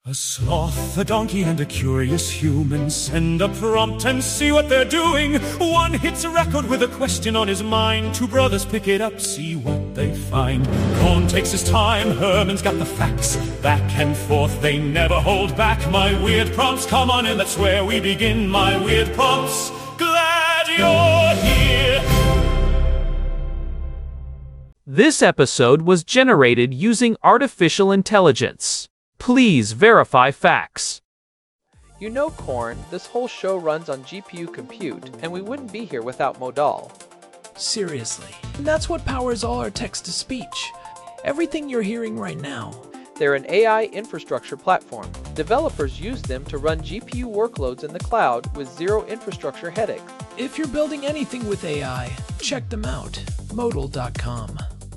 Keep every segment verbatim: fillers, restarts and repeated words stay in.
A sloth, a donkey, and a curious human send a prompt and see what they're doing. One hits a record with a question on his mind. Two brothers pick it up, see what they find. Cohn takes his time, Herman's got the facts. Back and forth, they never hold back. My weird prompts, come on in, that's where we begin. My weird prompts, glad you're here. This episode was generated using artificial intelligence. Please verify facts. You know, Korn, this whole show runs on G P U compute, and we wouldn't be here without Modal. Seriously. And that's what powers all our text-to-speech. Everything you're hearing right now. They're an A I infrastructure platform. Developers use them to run G P U workloads in the cloud with zero infrastructure headache. If you're building anything with A I, check them out. Modal dot com.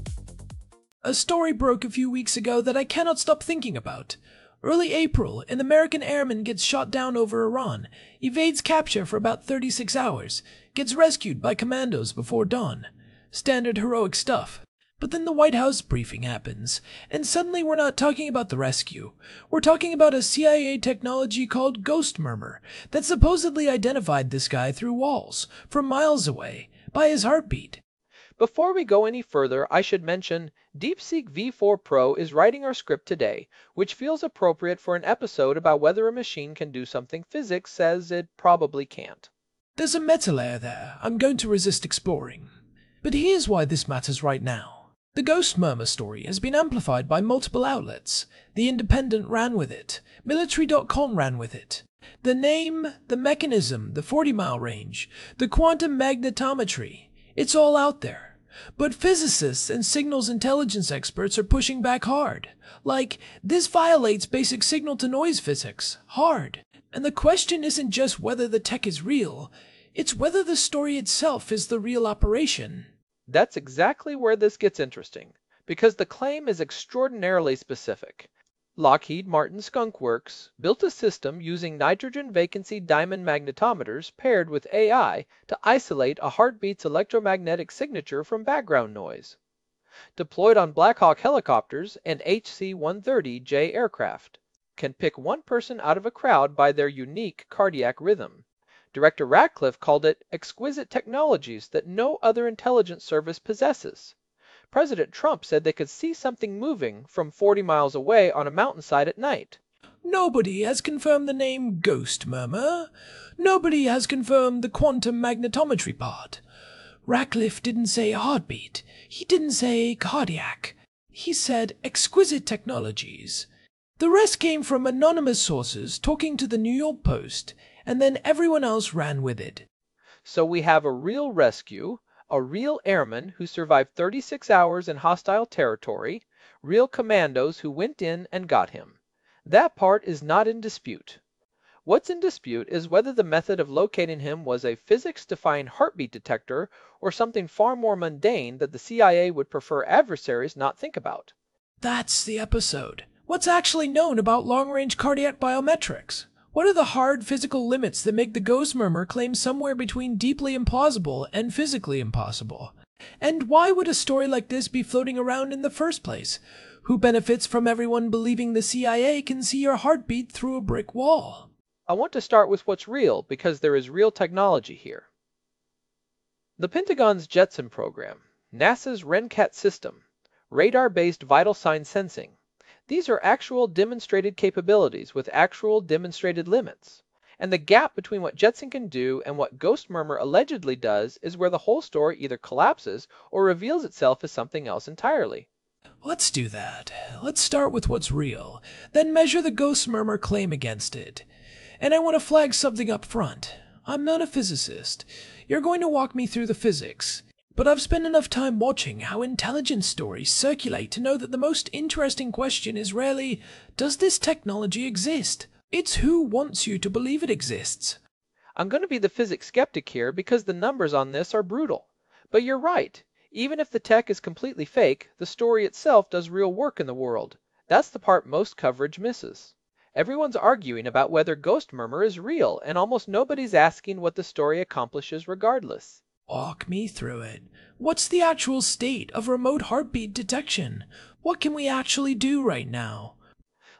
A story broke a few weeks ago that I cannot stop thinking about. Early April, an American airman gets shot down over Iran, evades capture for about thirty-six hours, gets rescued by commandos before dawn. Standard heroic stuff. But then the White House briefing happens, and suddenly we're not talking about the rescue. We're talking about a C I A technology called Ghost Murmur that supposedly identified this guy through walls, from miles away, by his heartbeat. Before we go any further, I should mention DeepSeek V four Pro is writing our script today, which feels appropriate for an episode about whether a machine can do something physics says it probably can't. There's a meta layer there I'm going to resist exploring. But here's why this matters right now. The Ghost Murmur story has been amplified by multiple outlets. The Independent ran with it. Military dot com ran with it. The name, the mechanism, the forty mile range, the quantum magnetometry. It's all out there. But physicists and signals intelligence experts are pushing back hard. Like, this violates basic signal-to-noise physics. Hard. And the question isn't just whether the tech is real, it's whether the story itself is the real operation. That's exactly where this gets interesting, because the claim is extraordinarily specific. Lockheed Martin Skunk Works built a system using nitrogen vacancy diamond magnetometers paired with A I to isolate a heartbeat's electromagnetic signature from background noise. Deployed on Black Hawk helicopters and H C one thirty J aircraft, can pick one person out of a crowd by their unique cardiac rhythm. Director Ratcliffe called it exquisite technologies that no other intelligence service possesses. President Trump said they could see something moving from forty miles away on a mountainside at night. Nobody has confirmed the name Ghost Murmur. Nobody has confirmed the quantum magnetometry part. Ratcliffe didn't say heartbeat. He didn't say cardiac. He said exquisite technologies. The rest came from anonymous sources talking to the New York Post, and then everyone else ran with it. So we have a real rescue, a real airman who survived thirty-six hours in hostile territory, real commandos who went in and got him. That part is not in dispute. What's in dispute is whether the method of locating him was a physics-defying heartbeat detector or something far more mundane that the C I A would prefer adversaries not think about. That's the episode. What's actually known about long-range cardiac biometrics? What are the hard physical limits that make the Ghost Murmur claim somewhere between deeply implausible and physically impossible? And why would a story like this be floating around in the first place? Who benefits from everyone believing the C I A can see your heartbeat through a brick wall? I want to start with what's real because there is real technology here. The Pentagon's Jetson program, NASA's RenCat system, radar-based vital sign sensing. These are actual demonstrated capabilities with actual demonstrated limits. And the gap between what Jetson can do and what Ghost Murmur allegedly does is where the whole story either collapses or reveals itself as something else entirely. Let's do that. Let's start with what's real, then measure the Ghost Murmur claim against it. And I want to flag something up front. I'm not a physicist. You're going to walk me through the physics. But I've spent enough time watching how intelligence stories circulate to know that the most interesting question is rarely, does this technology exist? It's who wants you to believe it exists. I'm going to be the physics skeptic here because the numbers on this are brutal. But you're right. Even if the tech is completely fake, the story itself does real work in the world. That's the part most coverage misses. Everyone's arguing about whether Ghost Murmur is real, and almost nobody's asking what the story accomplishes regardless. Walk me through it. What's the actual state of remote heartbeat detection? What can we actually do right now?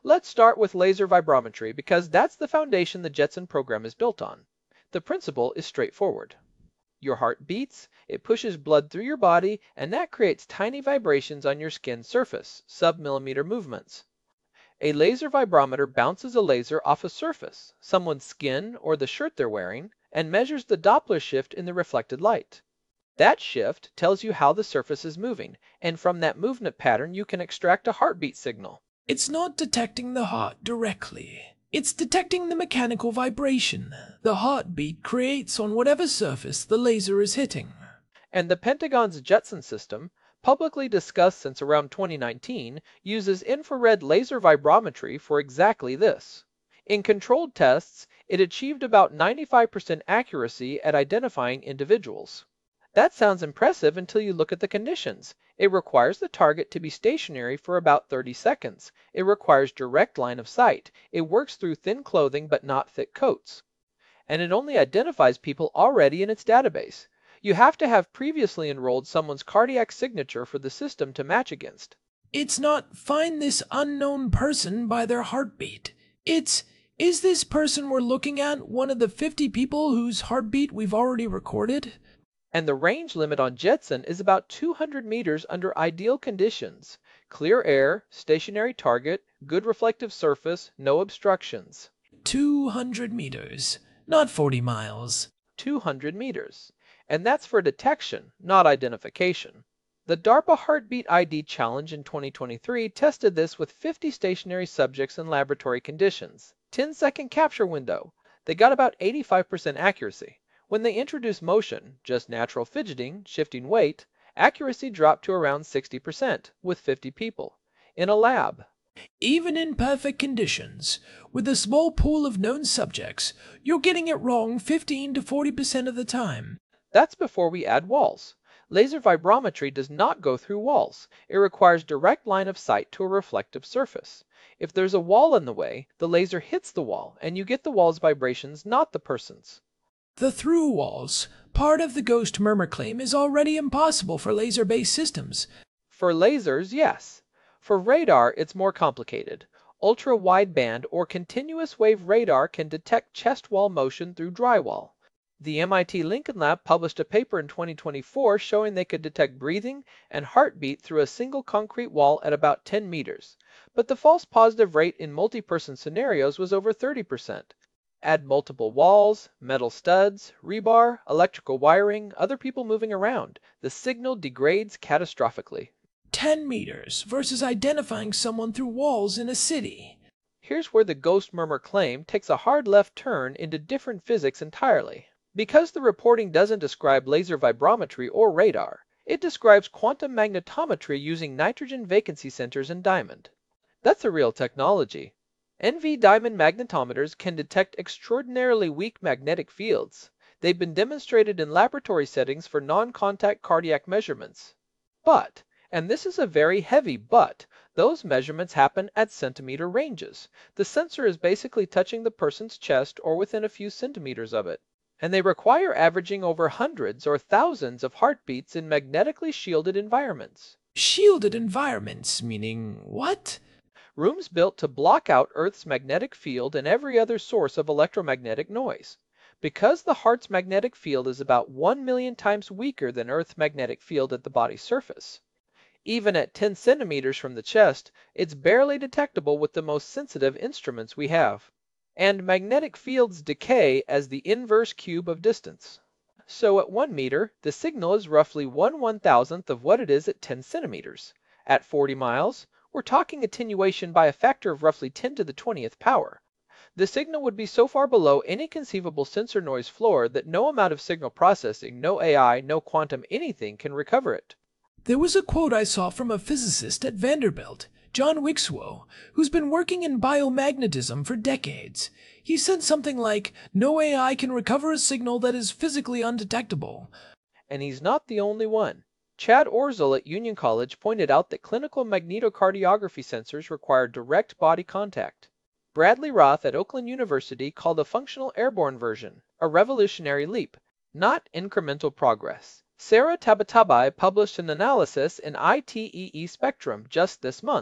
Let's start with laser vibrometry because that's the foundation the Jetson program is built on. The principle is straightforward. Your heart beats, it pushes blood through your body, and that creates tiny vibrations on your skin surface, sub-millimeter movements. A laser vibrometer bounces a laser off a surface, someone's skin or the shirt they're wearing, and measures the Doppler shift in the reflected light. That shift tells you how the surface is moving, and from that movement pattern you can extract a heartbeat signal. It's not detecting the heart directly. It's detecting the mechanical vibration the heartbeat creates on whatever surface the laser is hitting. And the Pentagon's Jetson system, publicly discussed since around twenty nineteen, uses infrared laser vibrometry for exactly this. In controlled tests, it achieved about ninety-five percent accuracy at identifying individuals. That sounds impressive until you look at the conditions. It requires the target to be stationary for about thirty seconds. It requires direct line of sight. It works through thin clothing but not thick coats. And it only identifies people already in its database. You have to have previously enrolled someone's cardiac signature for the system to match against. It's not find this unknown person by their heartbeat. It's is this person we're looking at one of the fifty people whose heartbeat we've already recorded? And the range limit on Jetson is about two hundred meters under ideal conditions. Clear air, stationary target, good reflective surface, no obstructions. two hundred meters, not forty miles. two hundred meters. And that's for detection, not identification. The DARPA Heartbeat I D Challenge in twenty twenty-three tested this with fifty stationary subjects in laboratory conditions. ten second capture window. They got about eighty-five percent accuracy. When they introduced motion, just natural fidgeting, shifting weight, accuracy dropped to around sixty percent with fifty people. In a lab. Even in perfect conditions, with a small pool of known subjects, you're getting it wrong fifteen to forty percent of the time. That's before we add walls. Laser vibrometry does not go through walls. It requires direct line of sight to a reflective surface. If there's a wall in the way, the laser hits the wall, and you get the wall's vibrations, not the person's. The through walls, part of the ghost murmur claim, is already impossible for laser-based systems. For lasers, yes. For radar, it's more complicated. Ultra-wideband or continuous wave radar can detect chest wall motion through drywall. The M I T Lincoln Lab published a paper in twenty twenty-four showing they could detect breathing and heartbeat through a single concrete wall at about ten meters. But the false positive rate in multi-person scenarios was over thirty percent. Add multiple walls, metal studs, rebar, electrical wiring, other people moving around. The signal degrades catastrophically. ten meters versus identifying someone through walls in a city. Here's where the ghost murmur claim takes a hard left turn into different physics entirely. Because the reporting doesn't describe laser vibrometry or radar, it describes quantum magnetometry using nitrogen vacancy centers in diamond. That's a real technology. N V diamond magnetometers can detect extraordinarily weak magnetic fields. They've been demonstrated in laboratory settings for non-contact cardiac measurements. But, and this is a very heavy but, those measurements happen at centimeter ranges. The sensor is basically touching the person's chest or within a few centimeters of it. And they require averaging over hundreds or thousands of heartbeats in magnetically shielded environments. Shielded environments, meaning what? Rooms built to block out Earth's magnetic field and every other source of electromagnetic noise. Because the heart's magnetic field is about one million times weaker than Earth's magnetic field at the body's surface. Even at ten centimeters from the chest, it's barely detectable with the most sensitive instruments we have. And magnetic fields decay as the inverse cube of distance. So at one meter, the signal is roughly one one-thousandth of what it is at ten centimeters. At forty miles, we're talking attenuation by a factor of roughly ten to the twentieth power. The signal would be so far below any conceivable sensor noise floor that no amount of signal processing, no A I, no quantum anything can recover it. There was a quote I saw from a physicist at Vanderbilt, John Wixow, who's been working in biomagnetism for decades. He said something like, "No A I can recover a signal that is physically undetectable." And he's not the only one. Chad Orzel at Union College pointed out that clinical magnetocardiography sensors require direct body contact. Bradley Roth at Oakland University called a functional airborne version a revolutionary leap, not incremental progress. Sarah Tabatabai published an analysis in I T E E Spectrum just this month,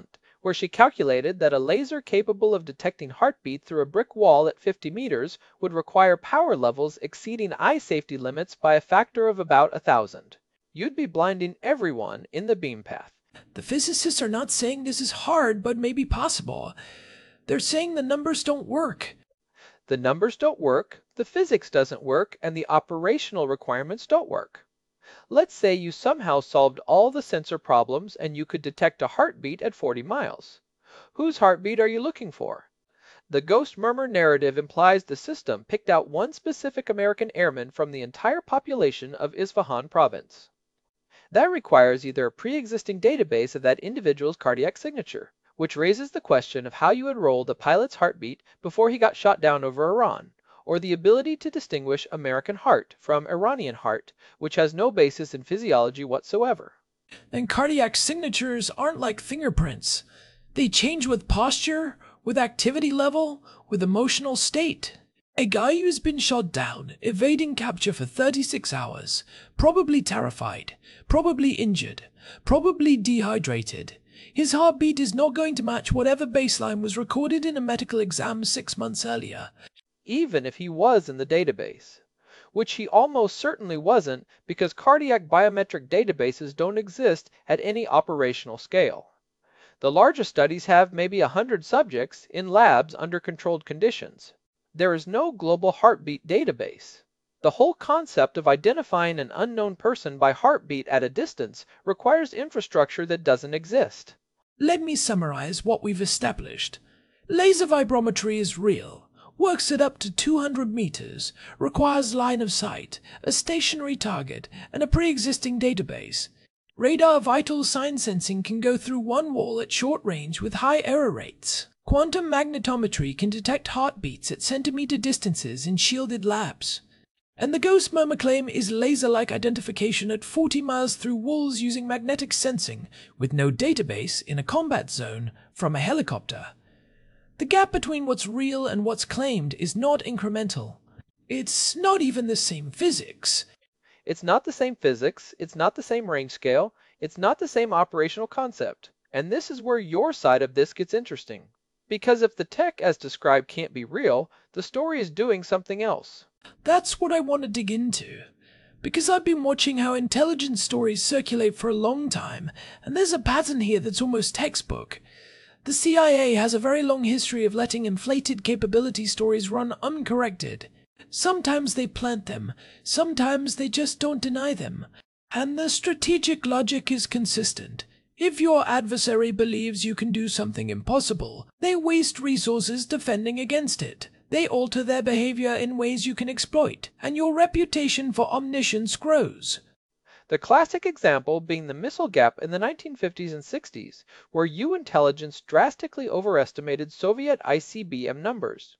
where she calculated that a laser capable of detecting heartbeat through a brick wall at fifty meters would require power levels exceeding eye safety limits by a factor of about a thousand. You'd be blinding everyone in the beam path. The physicists are not saying this is hard but maybe possible. They're saying the numbers don't work. The numbers don't work, the physics doesn't work, and the operational requirements don't work. Let's say you somehow solved all the sensor problems and you could detect a heartbeat at forty miles. Whose heartbeat are you looking for? The Ghost Murmur narrative implies the system picked out one specific American airman from the entire population of Isfahan province. That requires either a pre-existing database of that individual's cardiac signature, which raises the question of how you would roll the pilot's heartbeat before he got shot down over Iran, or the ability to distinguish American heart from Iranian heart, which has no basis in physiology whatsoever. And cardiac signatures aren't like fingerprints. They change with posture, with activity level, with emotional state. A guy who's been shot down, evading capture for thirty-six hours, probably terrified, probably injured, probably dehydrated. His heartbeat is not going to match whatever baseline was recorded in a medical exam six months earlier. Even if he was in the database, which he almost certainly wasn't because cardiac biometric databases don't exist at any operational scale. The largest studies have maybe a hundred subjects in labs under controlled conditions. There is no global heartbeat database. The whole concept of identifying an unknown person by heartbeat at a distance requires infrastructure that doesn't exist. Let me summarize what we've established. Laser vibrometry is real, works at up to two hundred meters, requires line of sight, a stationary target, and a pre-existing database. Radar vital sign sensing can go through one wall at short range with high error rates. Quantum magnetometry can detect heartbeats at centimeter distances in shielded labs. And the Ghost Murmur claim is laser-like identification at forty miles through walls using magnetic sensing, with no database in a combat zone from a helicopter. The gap between what's real and what's claimed is not incremental. It's not even the same physics. It's not the same physics, it's not the same range scale, it's not the same operational concept. And this is where your side of this gets interesting. Because if the tech as described can't be real, the story is doing something else. That's what I want to dig into. Because I've been watching how intelligence stories circulate for a long time, and there's a pattern here that's almost textbook. The C I A has a very long history of letting inflated capability stories run uncorrected. Sometimes they plant them, sometimes they just don't deny them. And the strategic logic is consistent. If your adversary believes you can do something impossible, they waste resources defending against it. They alter their behavior in ways you can exploit, and your reputation for omniscience grows. The classic example being the missile gap in the nineteen fifties and sixties, where U intelligence drastically overestimated Soviet I C B M numbers.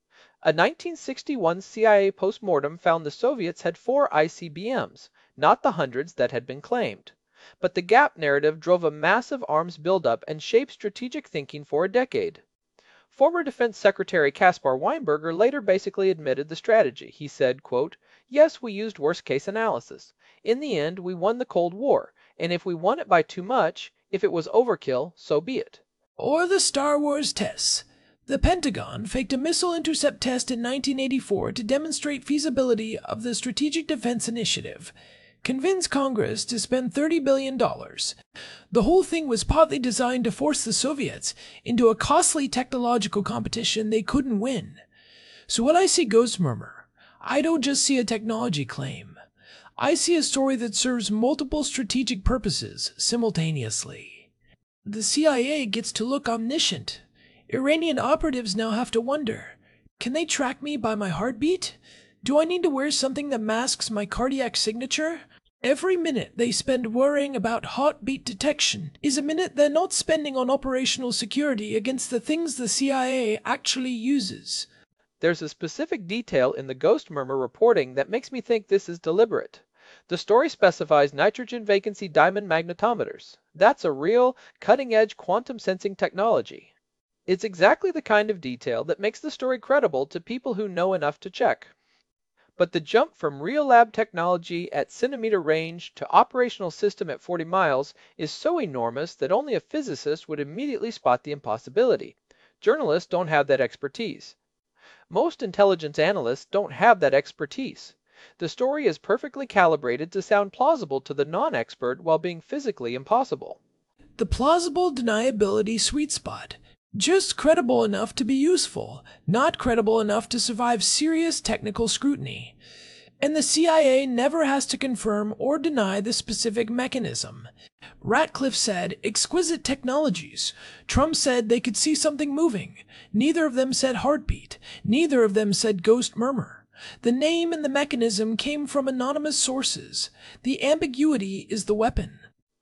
A nineteen sixty-one C I A postmortem found the Soviets had four I C B Ms, not the hundreds that had been claimed. But the gap narrative drove a massive arms buildup and shaped strategic thinking for a decade. Former Defense Secretary Caspar Weinberger later basically admitted the strategy. He said, quote, "Yes, we used worst-case analysis. In the end, we won the Cold War, and if we won it by too much, if it was overkill, so be it." Or the Star Wars tests. The Pentagon faked a missile intercept test in nineteen eighty-four to demonstrate feasibility of the Strategic Defense Initiative. Convince Congress to spend thirty billion dollars. The whole thing was partly designed to force the Soviets into a costly technological competition they couldn't win. So when I see Ghost Murmur, I don't just see a technology claim. I see a story that serves multiple strategic purposes simultaneously. The C I A gets to look omniscient. Iranian operatives now have to wonder, can they track me by my heartbeat? Do I need to wear something that masks my cardiac signature? Every minute they spend worrying about heartbeat detection is a minute they're not spending on operational security against the things the C I A actually uses. There's a specific detail in the Ghost Murmur reporting that makes me think this is deliberate. The story specifies nitrogen vacancy diamond magnetometers. That's a real, cutting-edge quantum sensing technology. It's exactly the kind of detail that makes the story credible to people who know enough to check. But the jump from real lab technology at centimeter range to operational system at forty miles is so enormous that only a physicist would immediately spot the impossibility. Journalists don't have that expertise. Most intelligence analysts don't have that expertise. The story is perfectly calibrated to sound plausible to the non-expert while being physically impossible. The plausible deniability sweet spot. Just credible enough to be useful, not credible enough to survive serious technical scrutiny. And the C I A never has to confirm or deny the specific mechanism. Ratcliffe said, exquisite technologies. Trump said they could see something moving. Neither of them said heartbeat. Neither of them said ghost murmur. The name and the mechanism came from anonymous sources. The ambiguity is the weapon.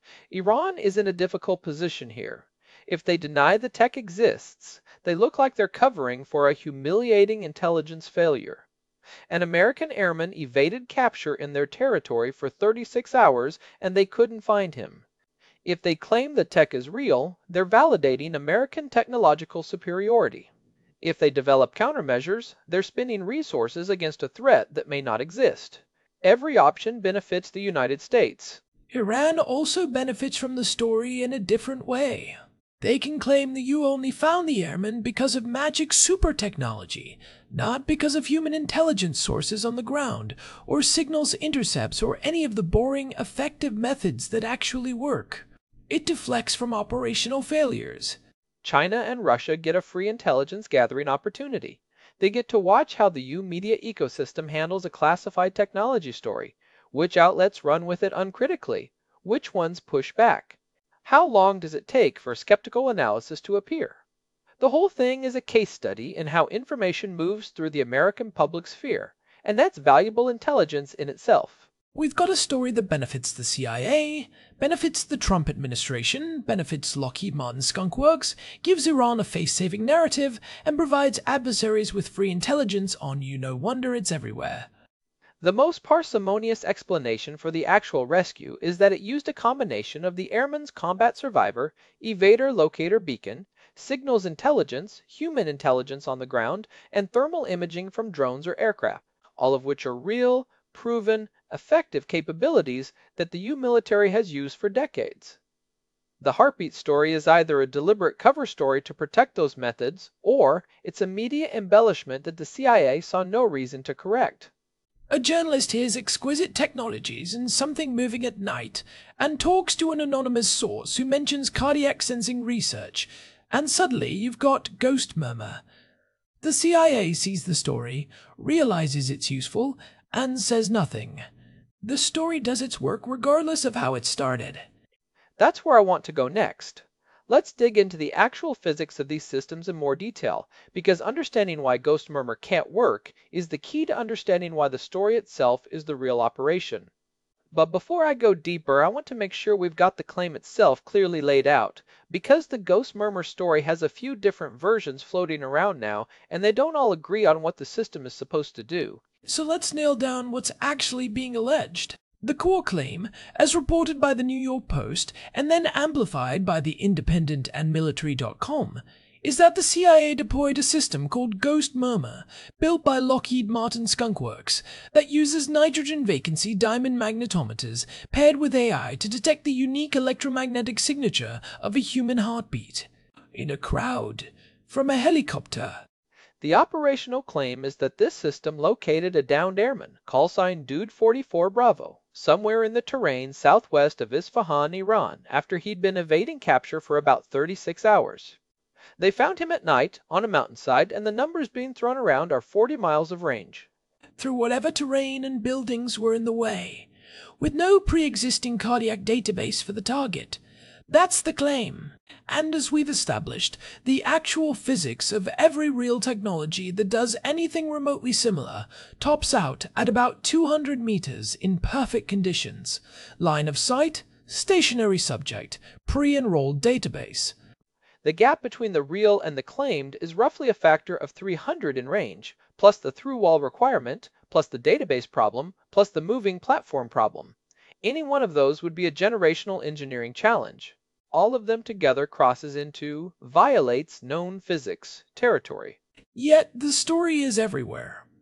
Iran is in a difficult position here. If they deny the tech exists, they look like they're covering for a humiliating intelligence failure. An American airman evaded capture in their territory for thirty-six hours and they couldn't find him. If they claim the tech is real, they're validating American technological superiority. If they develop countermeasures, they're spending resources against a threat that may not exist. Every option benefits the United States. Iran also benefits from the story in a different way. They can claim that you only found the airmen because of magic super technology, not because of human intelligence sources on the ground, or signals intercepts, or any of the boring, effective methods that actually work. It deflects from operational failures. China and Russia get a free intelligence gathering opportunity. They get to watch how the U media ecosystem handles a classified technology story, which outlets run with it uncritically, which ones push back. How long does it take for skeptical analysis to appear? The whole thing is a case study in how information moves through the American public sphere, and that's valuable intelligence in itself. We've got a story that benefits the C I A, benefits the Trump administration, benefits Lockheed Martin Skunk Works, gives Iran a face-saving narrative, and provides adversaries with free intelligence on you no wonder it's everywhere. The most parsimonious explanation for the actual rescue is that it used a combination of the airman's combat survivor, evader locator beacon, signals intelligence, human intelligence on the ground, and thermal imaging from drones or aircraft, all of which are real, proven, effective capabilities that the U military has used for decades. The heartbeat story is either a deliberate cover story to protect those methods, or it's a media embellishment that the C I A saw no reason to correct. A journalist hears exquisite technologies and something moving at night, and talks to an anonymous source who mentions cardiac sensing research, and suddenly you've got ghost murmur. The C I A sees the story, realizes it's useful, and says nothing. The story does its work regardless of how it started. That's where I want to go next. Let's dig into the actual physics of these systems in more detail, because understanding why ghost murmur can't work is the key to understanding why the story itself is the real operation. But before I go deeper, I want to make sure we've got the claim itself clearly laid out, because the ghost murmur story has a few different versions floating around now, and they don't all agree on what the system is supposed to do. So let's nail down what's actually being alleged. The core claim, as reported by the New York Post and then amplified by the Independent and Military dot com, is that the C I A deployed a system called Ghost Murmur, built by Lockheed Martin Skunk Works, that uses nitrogen vacancy diamond magnetometers paired with A I to detect the unique electromagnetic signature of a human heartbeat. In a crowd, from a helicopter. The operational claim is that this system located a downed airman, call sign Dude forty-four Bravo, somewhere in the terrain southwest of Isfahan, Iran, after he'd been evading capture for about thirty-six hours. They found him at night, on a mountainside, and the numbers being thrown around are forty miles of range. Through whatever terrain and buildings were in the way, with no pre-existing cardiac database for the target. That's the claim. And as we've established, the actual physics of every real technology that does anything remotely similar tops out at about two hundred meters in perfect conditions. Line of sight, stationary subject, pre-enrolled database. The gap between the real and the claimed is roughly a factor of three hundred in range, plus the through-wall requirement, plus the database problem, plus the moving platform problem. Any one of those would be a generational engineering challenge. All of them together crosses into violates known physics territory. Yet the story is everywhere.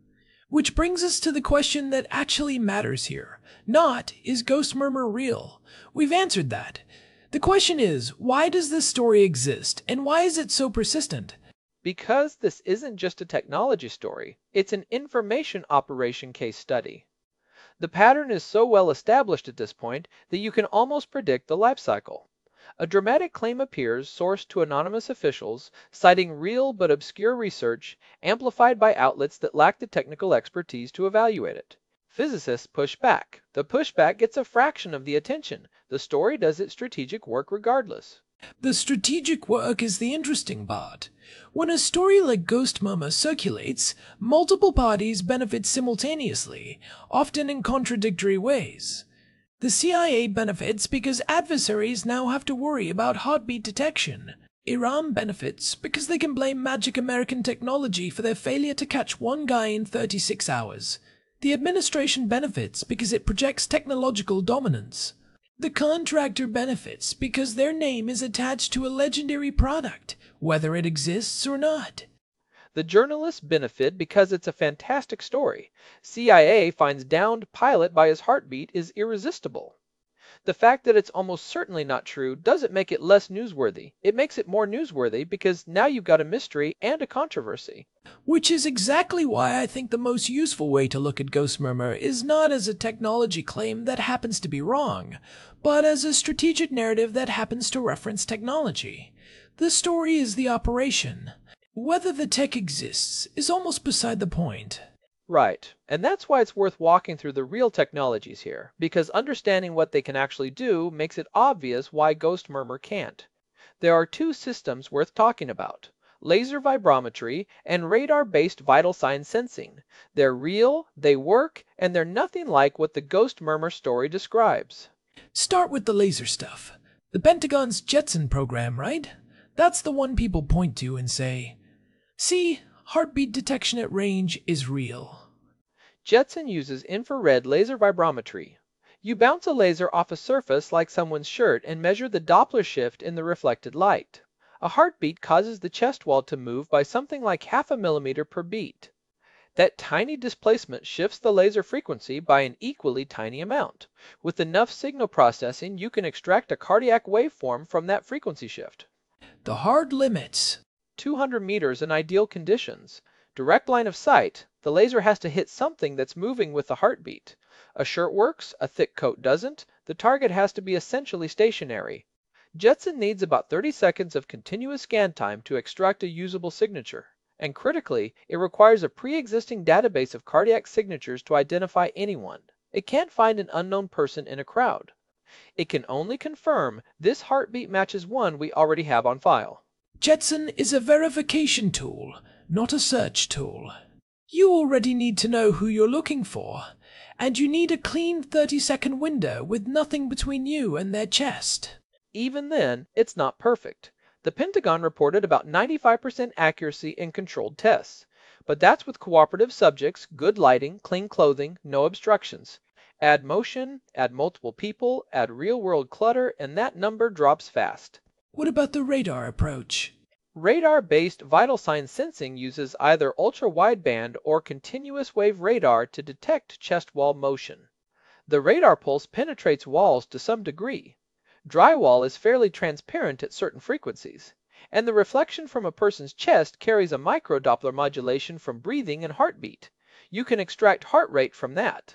Which brings us to the question that actually matters here. Not, is Ghost Murmur real? We've answered that. The question is, why does this story exist, and why is it so persistent? Because this isn't just a technology story, it's an information operation case study. The pattern is so well established at this point that you can almost predict the life cycle. A dramatic claim appears sourced to anonymous officials, citing real but obscure research, amplified by outlets that lack the technical expertise to evaluate it. Physicists push back. The pushback gets a fraction of the attention. The story does its strategic work regardless. The strategic work is the interesting part. When a story like Ghost Murmur circulates, multiple parties benefit simultaneously, often in contradictory ways. The C I A benefits because adversaries now have to worry about heartbeat detection. Iran benefits because they can blame magic American technology for their failure to catch one guy in thirty-six hours. The administration benefits because it projects technological dominance. The contractor benefits because their name is attached to a legendary product, whether it exists or not. The journalists benefit because it's a fantastic story. C I A finds downed pilot by his heartbeat is irresistible. The fact that it's almost certainly not true doesn't make it less newsworthy. It makes it more newsworthy because now you've got a mystery and a controversy. Which is exactly why I think the most useful way to look at Ghost Murmur is not as a technology claim that happens to be wrong, but as a strategic narrative that happens to reference technology. The story is the operation. Whether the tech exists is almost beside the point. Right, and that's why it's worth walking through the real technologies here, because understanding what they can actually do makes it obvious why Ghost Murmur can't. There are two systems worth talking about: laser vibrometry and radar-based vital sign sensing. They're real, they work, and they're nothing like what the Ghost Murmur story describes. Start with the laser stuff. The Pentagon's Jetson program, right? That's the one people point to and say, see, heartbeat detection at range is real. Jetson uses infrared laser vibrometry. You bounce a laser off a surface like someone's shirt and measure the Doppler shift in the reflected light. A heartbeat causes the chest wall to move by something like half a millimeter per beat. That tiny displacement shifts the laser frequency by an equally tiny amount. With enough signal processing, you can extract a cardiac waveform from that frequency shift. The hard limits. two hundred meters in ideal conditions. Direct line of sight, the laser has to hit something that's moving with the heartbeat. A shirt works, a thick coat doesn't. The target has to be essentially stationary. Jetson needs about thirty seconds of continuous scan time to extract a usable signature. And critically, it requires a pre-existing database of cardiac signatures to identify anyone. It can't find an unknown person in a crowd. It can only confirm this heartbeat matches one we already have on file. Jetson is a verification tool, not a search tool. You already need to know who you're looking for, and you need a clean thirty-second window with nothing between you and their chest. Even then, it's not perfect. The Pentagon reported about ninety-five percent accuracy in controlled tests, but that's with cooperative subjects, good lighting, clean clothing, no obstructions. Add motion, add multiple people, add real-world clutter, and that number drops fast. What about the radar approach? Radar-based vital sign sensing uses either ultra-wideband or continuous wave radar to detect chest wall motion. The radar pulse penetrates walls to some degree. Drywall is fairly transparent at certain frequencies, and the reflection from a person's chest carries a micro-Doppler modulation from breathing and heartbeat. You can extract heart rate from that.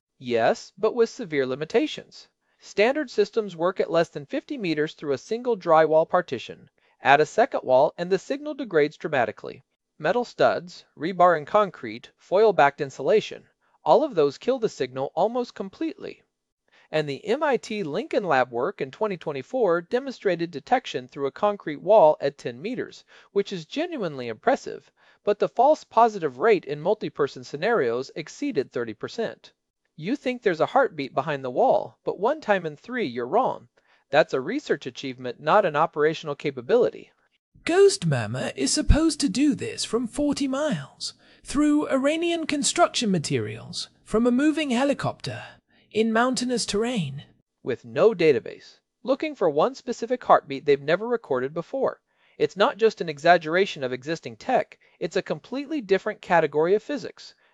Yes, but with severe limitations. Standard systems work at less than fifty meters through a single drywall partition. Add a second wall and the signal degrades dramatically. Metal studs, rebar and concrete, foil-backed insulation, all of those kill the signal almost completely. And the M I T Lincoln Lab work in twenty twenty-four demonstrated detection through a concrete wall at ten meters, which is genuinely impressive, but the false positive rate in multi-person scenarios exceeded thirty percent. You think there's a heartbeat behind the wall, but one time in three you're wrong. That's a research achievement, not an operational capability. Ghost Murmur is supposed to do this from forty miles, through Iranian construction materials, from a moving helicopter, in mountainous terrain. With no database, looking for one specific heartbeat they've never recorded before. It's not just an exaggeration of existing tech, it's a completely different category of physics.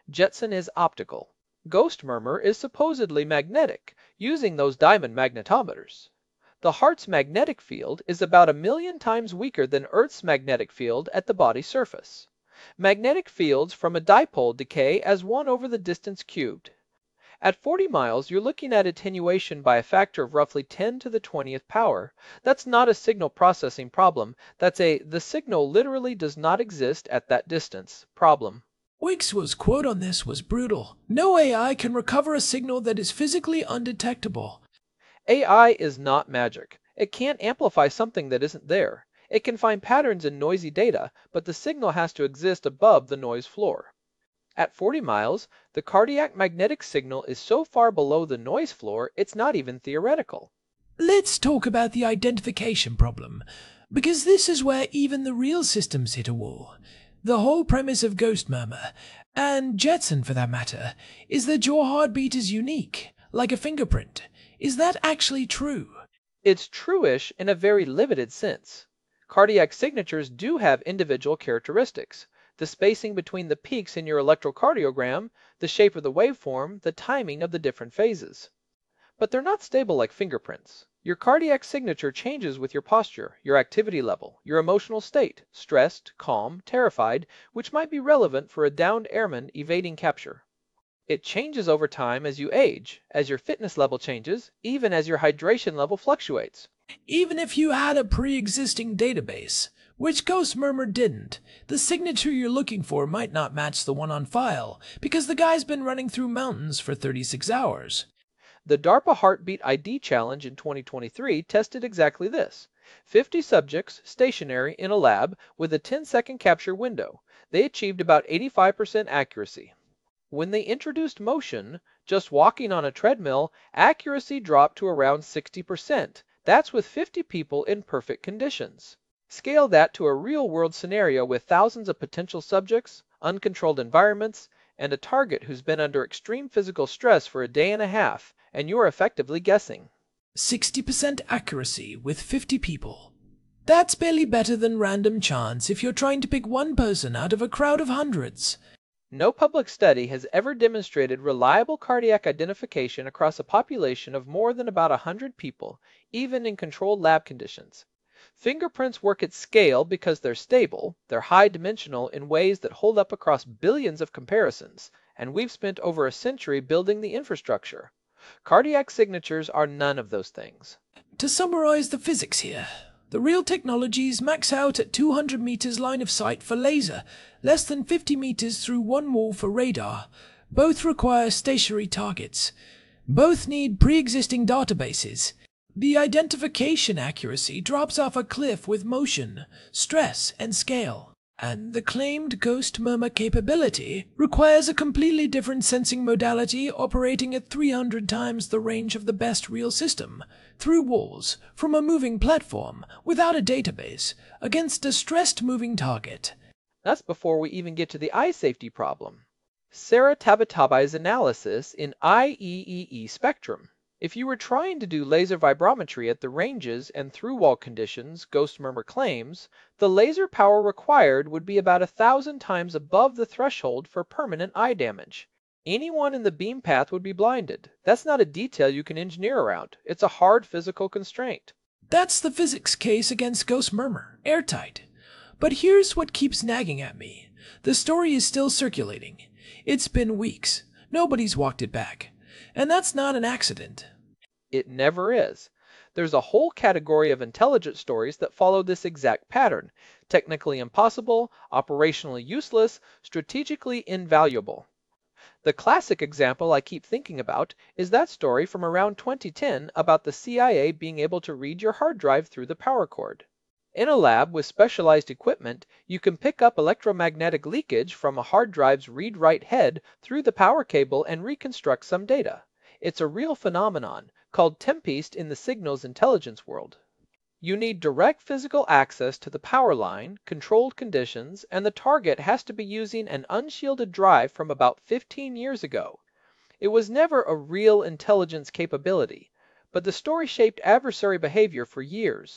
Jetson is optical. Ghost murmur is supposedly magnetic, using those diamond magnetometers. The heart's magnetic field is about a million times weaker than Earth's magnetic field at the body surface. Magnetic fields from a dipole decay as one over the distance cubed. At forty miles, you're looking at attenuation by a factor of roughly ten to the twentieth power. That's not a signal processing problem. That's a the signal literally does not exist at that distance problem. Wixwell's quote on this was brutal. No A I can recover a signal that is physically undetectable. A I is not magic. It can't amplify something that isn't there. It can find patterns in noisy data, but the signal has to exist above the noise floor. At forty miles, the cardiac magnetic signal is so far below the noise floor, it's not even theoretical. Let's talk about the identification problem, because this is where even the real systems hit a wall. The whole premise of Ghost Murmur, and Jetson for that matter, is that your heartbeat is unique, like a fingerprint. Is that actually true? It's true-ish in a very limited sense. Cardiac signatures do have individual characteristics. The spacing between the peaks in your electrocardiogram, the shape of the waveform, the timing of the different phases. But they're not stable like fingerprints. Your cardiac signature changes with your posture, your activity level, your emotional state, stressed, calm, terrified, which might be relevant for a downed airman evading capture. It changes over time as you age, as your fitness level changes, even as your hydration level fluctuates. Even if you had a pre-existing database, which Ghost Murmur didn't, the signature you're looking for might not match the one on file, because the guy's been running through mountains for thirty-six hours. The DARPA Heartbeat I D Challenge in twenty twenty-three tested exactly this. fifty subjects stationary in a lab with a ten second capture window. They achieved about eighty-five percent accuracy. When they introduced motion, just walking on a treadmill, accuracy dropped to around sixty percent. That's with fifty people in perfect conditions. Scale that to a real-world scenario with thousands of potential subjects, uncontrolled environments, and a target who's been under extreme physical stress for a day and a half, and you're effectively guessing. sixty percent accuracy with fifty people. That's barely better than random chance if you're trying to pick one person out of a crowd of hundreds. No public study has ever demonstrated reliable cardiac identification across a population of more than about one hundred people, even in controlled lab conditions. Fingerprints work at scale because they're stable, they're high-dimensional in ways that hold up across billions of comparisons, and we've spent over a century building the infrastructure. Cardiac signatures are none of those things. To summarize the physics here, the real technologies max out at two hundred meters line of sight for laser, less than fifty meters through one wall for radar. Both require stationary targets. Both need pre-existing databases. The identification accuracy drops off a cliff with motion, stress, and scale. And the claimed Ghost Murmur capability requires a completely different sensing modality operating at three hundred times the range of the best real system, through walls, from a moving platform, without a database, against a stressed moving target. That's before we even get to the eye safety problem. Sarah Tabatabai's analysis in I E E E spectrum. If you were trying to do laser vibrometry at the ranges and through-wall conditions Ghost Murmur claims, the laser power required would be about a thousand times above the threshold for permanent eye damage. Anyone in the beam path would be blinded. That's not a detail you can engineer around. It's a hard physical constraint. That's the physics case against Ghost Murmur, airtight. But here's what keeps nagging at me. The story is still circulating. It's been weeks. Nobody's walked it back. And that's not an accident. It never is. There's a whole category of intelligence stories that follow this exact pattern. Technically impossible, operationally useless, strategically invaluable. The classic example I keep thinking about is that story from around twenty ten about the C I A being able to read your hard drive through the power cord. In a lab with specialized equipment, you can pick up electromagnetic leakage from a hard drive's read-write head through the power cable and reconstruct some data. It's a real phenomenon, called Tempest in the signals intelligence world. You need direct physical access to the power line, controlled conditions, and the target has to be using an unshielded drive from about fifteen years ago. It was never a real intelligence capability, but the story shaped adversary behavior for years.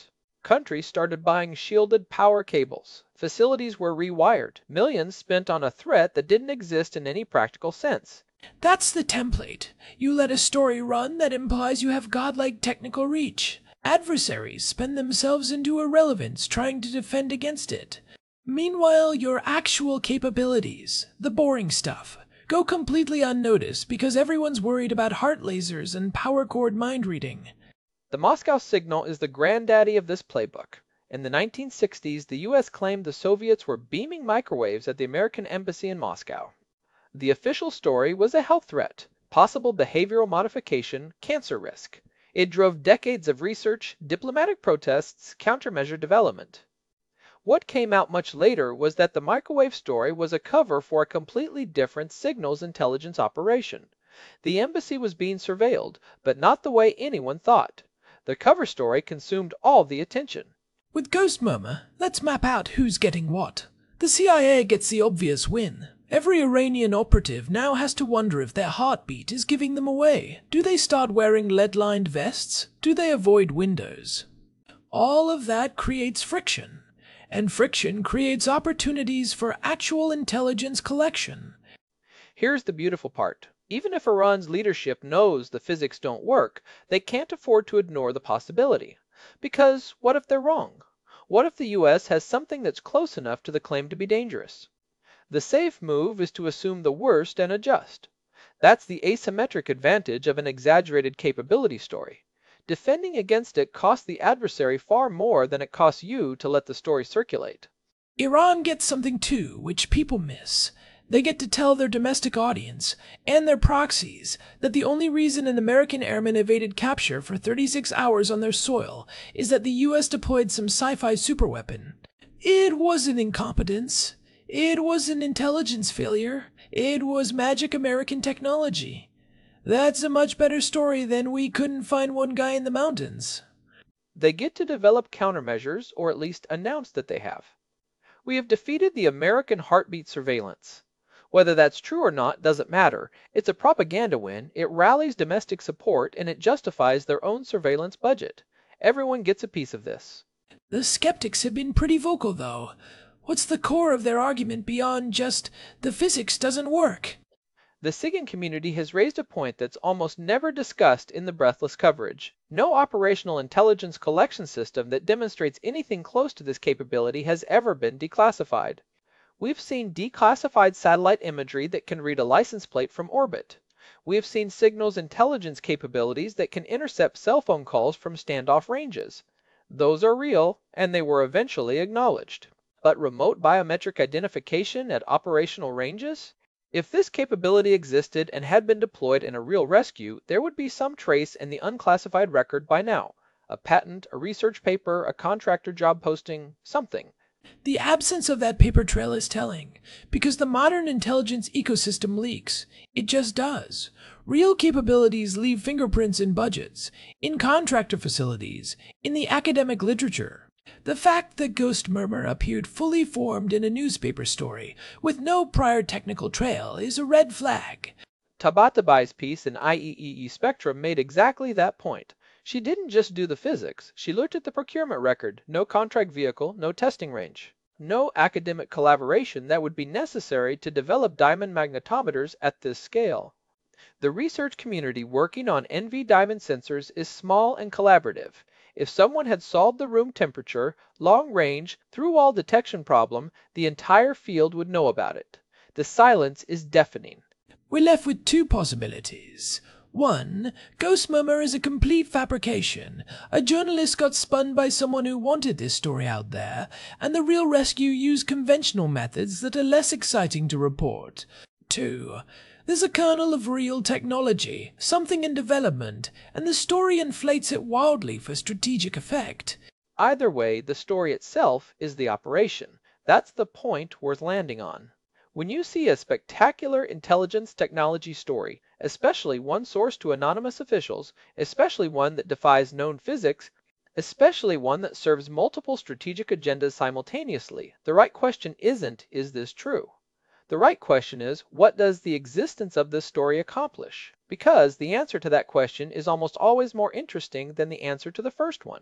Countries started buying shielded power cables. Facilities were rewired. Millions spent on a threat that didn't exist in any practical sense. That's the template. You let a story run that implies you have godlike technical reach. Adversaries spend themselves into irrelevance trying to defend against it. Meanwhile, your actual capabilities, the boring stuff, go completely unnoticed because everyone's worried about heart lasers and power cord mind reading. The Moscow Signal is the granddaddy of this playbook. In the nineteen sixties, the U S claimed the Soviets were beaming microwaves at the American embassy in Moscow. The official story was a health threat, possible behavioral modification, cancer risk. It drove decades of research, diplomatic protests, countermeasure development. What came out much later was that the microwave story was a cover for a completely different signals intelligence operation. The embassy was being surveilled, but not the way anyone thought. The cover story consumed all the attention. With Ghost Murmur, let's map out who's getting what. The C I A gets the obvious win. Every Iranian operative now has to wonder if their heartbeat is giving them away. Do they start wearing lead-lined vests? Do they avoid windows? All of that creates friction, and friction creates opportunities for actual intelligence collection. Here's the beautiful part. Even if Iran's leadership knows the physics don't work, they can't afford to ignore the possibility. Because what if they're wrong? What if the U S has something that's close enough to the claim to be dangerous? The safe move is to assume the worst and adjust. That's the asymmetric advantage of an exaggerated capability story. Defending against it costs the adversary far more than it costs you to let the story circulate. Iran gets something too, which people miss. They get to tell their domestic audience, and their proxies, that the only reason an American airman evaded capture for thirty-six hours on their soil is that the U S deployed some sci-fi superweapon. It wasn't incompetence. It wasn't intelligence failure. It was magic American technology. That's a much better story than we couldn't find one guy in the mountains. They get to develop countermeasures, or at least announce that they have. We have defeated the American heartbeat surveillance. Whether that's true or not doesn't matter. It's a propaganda win, it rallies domestic support, and it justifies their own surveillance budget. Everyone gets a piece of this. The skeptics have been pretty vocal, though. What's the core of their argument beyond just the physics doesn't work? The SIGINT community has raised a point that's almost never discussed in the breathless coverage. No operational intelligence collection system that demonstrates anything close to this capability has ever been declassified. We've seen declassified satellite imagery that can read a license plate from orbit. We have seen signals intelligence capabilities that can intercept cell phone calls from standoff ranges. Those are real, and they were eventually acknowledged. But remote biometric identification at operational ranges? If this capability existed and had been deployed in a real rescue, there would be some trace in the unclassified record by now. A patent, a research paper, a contractor job posting, something. The absence of that paper trail is telling, because the modern intelligence ecosystem leaks. It just does. Real capabilities leave fingerprints in budgets, in contractor facilities, in the academic literature. The fact that Ghost Murmur appeared fully formed in a newspaper story, with no prior technical trail, is a red flag. Tabatabai's piece in I E E E Spectrum made exactly that point. She didn't just do the physics, she looked at the procurement record, no contract vehicle, no testing range. No academic collaboration that would be necessary to develop diamond magnetometers at this scale. The research community working on N V diamond sensors is small and collaborative. If someone had solved the room temperature, long range, through-wall detection problem, the entire field would know about it. The silence is deafening. We're left with two possibilities. One, Ghost Murmur is a complete fabrication. A journalist got spun by someone who wanted this story out there, and the real rescue used conventional methods that are less exciting to report. Two, there's a kernel of real technology, something in development, and the story inflates it wildly for strategic effect. Either way, the story itself is the operation. That's the point worth landing on. When you see a spectacular intelligence technology story, especially one sourced to anonymous officials, especially one that defies known physics, especially one that serves multiple strategic agendas simultaneously, the right question isn't, is this true? The right question is, what does the existence of this story accomplish? Because the answer to that question is almost always more interesting than the answer to the first one.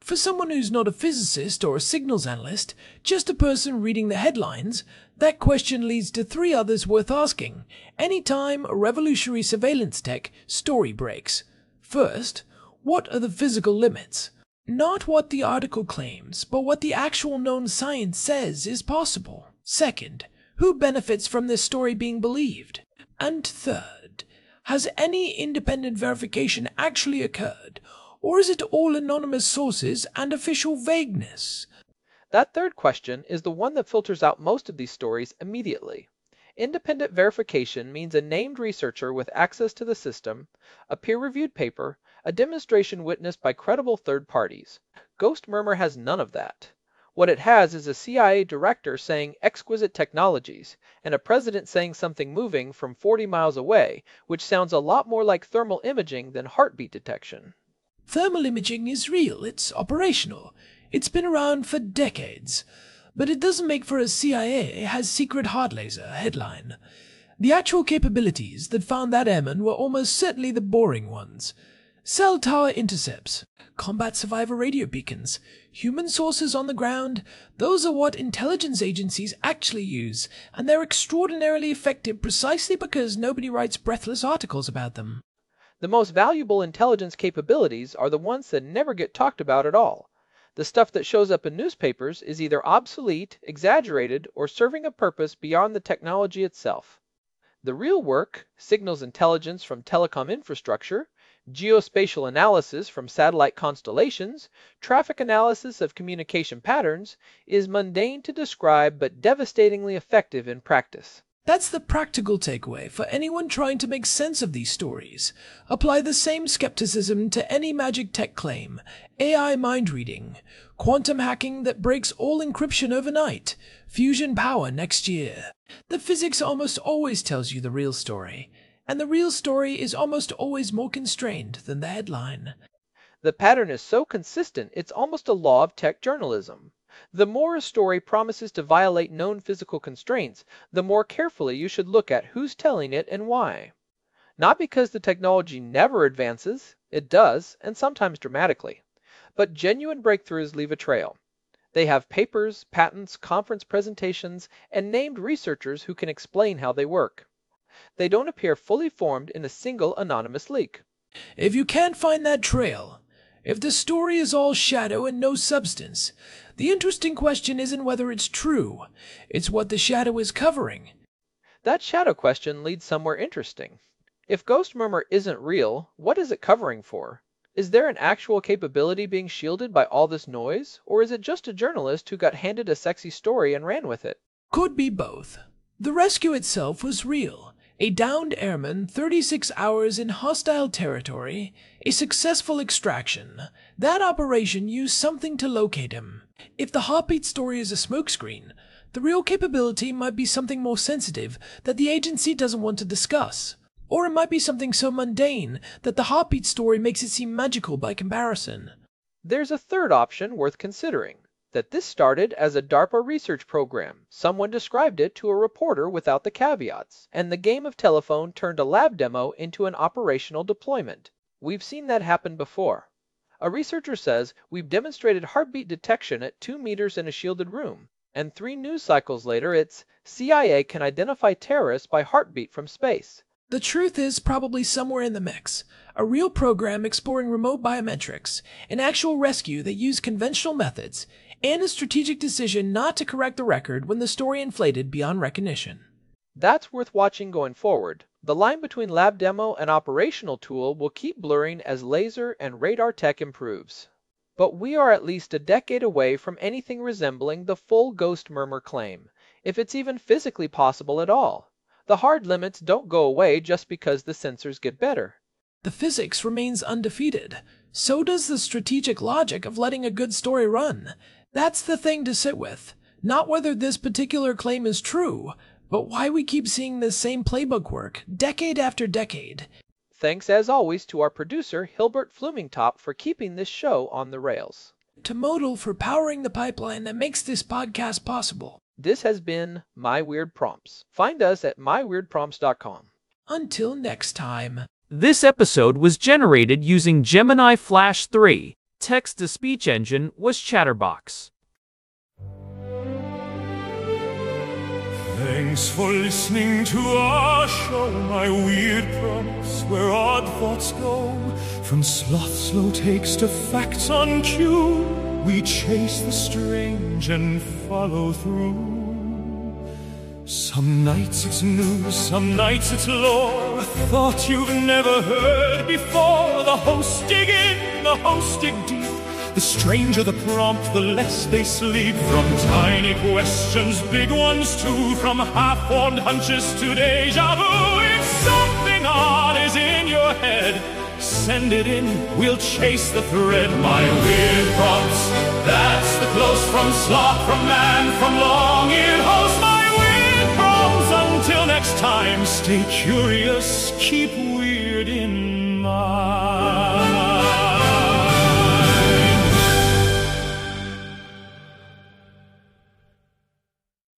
For someone who's not a physicist or a signals analyst, just a person reading the headlines, that question leads to three others worth asking anytime a revolutionary surveillance tech story breaks. First, what are the physical limits? Not what the article claims, but what the actual known science says is possible. Second, who benefits from this story being believed? And third, has any independent verification actually occurred, or is it all anonymous sources and official vagueness? That third question is the one that filters out most of these stories immediately. Independent verification means a named researcher with access to the system, a peer-reviewed paper, a demonstration witnessed by credible third parties. Ghost Murmur has none of that. What it has is a C I A director saying exquisite technologies, and a president saying something moving from forty miles away, which sounds a lot more like thermal imaging than heartbeat detection. Thermal imaging is real, it's operational. It's been around for decades. But it doesn't make for a C I A has secret heart laser headline. The actual capabilities that found that airman were almost certainly the boring ones. Cell tower intercepts, combat survivor radio beacons, human sources on the ground, those are what intelligence agencies actually use, and they're extraordinarily effective precisely because nobody writes breathless articles about them. The most valuable intelligence capabilities are the ones that never get talked about at all. The stuff that shows up in newspapers is either obsolete, exaggerated, or serving a purpose beyond the technology itself. The real work, signals intelligence from telecom infrastructure, geospatial analysis from satellite constellations, traffic analysis of communication patterns, is mundane to describe but devastatingly effective in practice. That's the practical takeaway for anyone trying to make sense of these stories. Apply the same skepticism to any magic tech claim, A I mind reading, quantum hacking that breaks all encryption overnight, fusion power next year. The physics almost always tells you the real story, and the real story is almost always more constrained than the headline. The pattern is so consistent it's almost a law of tech journalism. The more a story promises to violate known physical constraints, the more carefully you should look at who's telling it and why. Not because the technology never advances, it does, and sometimes dramatically. But genuine breakthroughs leave a trail. They have papers, patents, conference presentations, and named researchers who can explain how they work. They don't appear fully formed in a single anonymous leak. If you can't find that trail, if the story is all shadow and no substance, the interesting question isn't whether it's true, it's what the shadow is covering. That shadow question leads somewhere interesting. If Ghost Murmur isn't real, what is it covering for? Is there an actual capability being shielded by all this noise, or is it just a journalist who got handed a sexy story and ran with it? Could be both. The rescue itself was real. A downed airman, thirty-six hours in hostile territory, a successful extraction. That operation used something to locate him. If the heartbeat story is a smokescreen, the real capability might be something more sensitive that the agency doesn't want to discuss. Or it might be something so mundane that the heartbeat story makes it seem magical by comparison. There's a third option worth considering. That this started as a DARPA research program. Someone described it to a reporter without the caveats, and the game of telephone turned a lab demo into an operational deployment. We've seen that happen before. A researcher says, we've demonstrated heartbeat detection at two meters in a shielded room, and three news cycles later it's, C I A can identify terrorists by heartbeat from space. The truth is probably somewhere in the mix. A real program exploring remote biometrics, an actual rescue that used conventional methods, and a strategic decision not to correct the record when the story inflated beyond recognition. That's worth watching going forward. The line between lab demo and operational tool will keep blurring as laser and radar tech improves. But we are at least a decade away from anything resembling the full Ghost Murmur claim, if it's even physically possible at all. The hard limits don't go away just because the sensors get better. The physics remains undefeated. So does the strategic logic of letting a good story run. That's the thing to sit with. Not whether this particular claim is true, but why we keep seeing this same playbook work, decade after decade. Thanks as always to our producer, Hilbert Flumingtop, for keeping this show on the rails. To Modal for powering the pipeline that makes this podcast possible. This has been My Weird Prompts. Find us at my weird prompts dot com. Until next time. This episode was generated using Gemini Flash three. Text-to-speech engine was Chatterbox. Thanks for listening to our show, my weird prompts where odd thoughts go. From sloth slow takes to facts on cue, we chase the strange and follow through. Some nights it's news, some nights it's lore, a thought you've never heard before. The hosts dig in, the hosts dig deep. The stranger the prompt, the less they sleep. From tiny questions, big ones too, from half-formed hunches to deja vu. If something odd is in your head, send it in, we'll chase the thread. My weird prompts, that's the close from sloth, from man, from long-eared host. My weird prompts, until next time, stay curious, keep weird in mind.